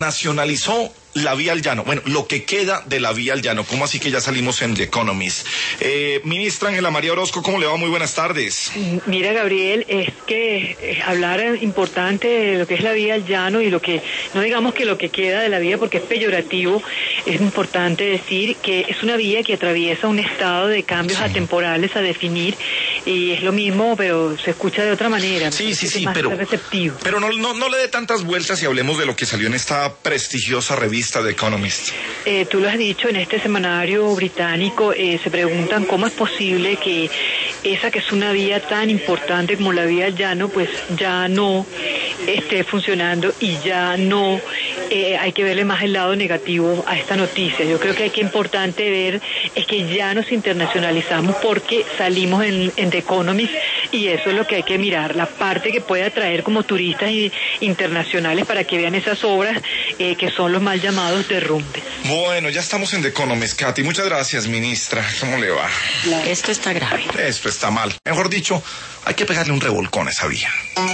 nacionalizó la vía al llano. Bueno, lo que queda de la vía al llano. ¿Cómo así que ya salimos en The Economist? Ministra Ángela María Orozco, ¿cómo le va? Muy buenas tardes. Mira, Gabriel, es que hablar importante de lo que es la vía al llano y lo que, no digamos que lo que queda de la vía porque es peyorativo, es importante decir que es una vía que atraviesa un estado de cambios atemporales a definir, y es lo mismo, pero se escucha de otra manera. Sí, más pero receptivo. Pero no le dé tantas vueltas y hablemos de lo que salió en esta prestigiosa revista The Economist. Tú lo has dicho, en este semanario británico se preguntan cómo es posible que esa que es una vía tan importante como la vía al llano, pues ya no esté funcionando y ya no hay que verle más el lado negativo a esta noticia. Yo creo que hay que importante ver es que ya nos internacionalizamos porque salimos en The Economist, y eso es lo que hay que mirar, la parte que puede atraer como turistas internacionales para que vean esas obras que son los mal llamados derrumbes. Bueno, ya estamos en The Economist, Katy. Muchas gracias, ministra. ¿Cómo le va? Esto está grave. Esto está mal. Mejor dicho, hay que pegarle un revolcón a esa vía.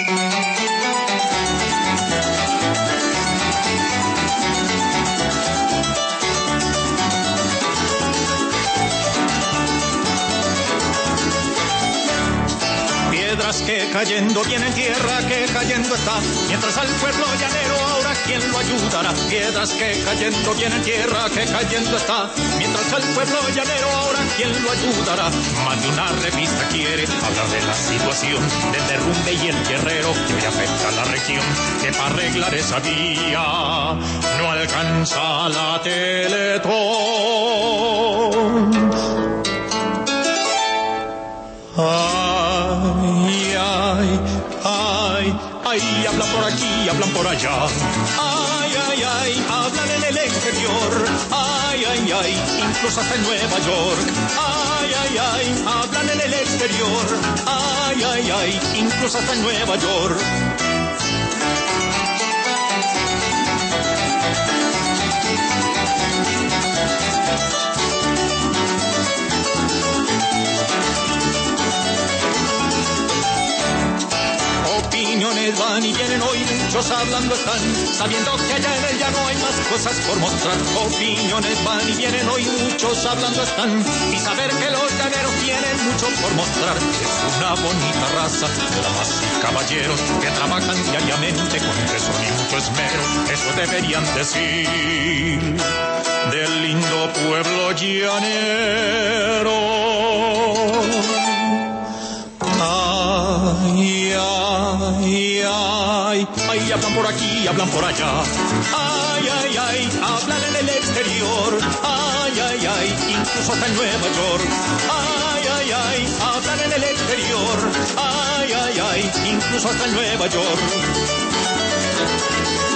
Piedras que cayendo tienen tierra, que cayendo está, mientras al pueblo llanero ahora quién lo ayudará. Piedras que cayendo tienen tierra, que cayendo está, mientras al pueblo llanero ahora quién lo ayudará. Más de una revista quiere hablar de la situación del derrumbe y el guerrero que hoy afecta a la región, que para arreglar esa vía no alcanza la Teletón. Ay, hablan por aquí, hablan por allá. Ay, hablan en el exterior. Ay, incluso hasta en Nueva York. Ay, hablan en el exterior. Ay, incluso hasta en Nueva York. Opiniones van y vienen hoy, muchos hablando están, sabiendo que allá en el llano hay más cosas por mostrar. Opiniones van y vienen hoy, muchos hablando están, y saber que los llaneros tienen mucho por mostrar. Es una bonita raza de damas y caballeros que trabajan diariamente con tesón y mucho esmero. Eso deberían decir del lindo pueblo llanero. Ay, hablan por aquí, hablan por allá. Ay, hablan en el exterior. Ay, incluso hasta en Nueva York. Ay, hablan en el exterior. Ay, incluso hasta en Nueva York.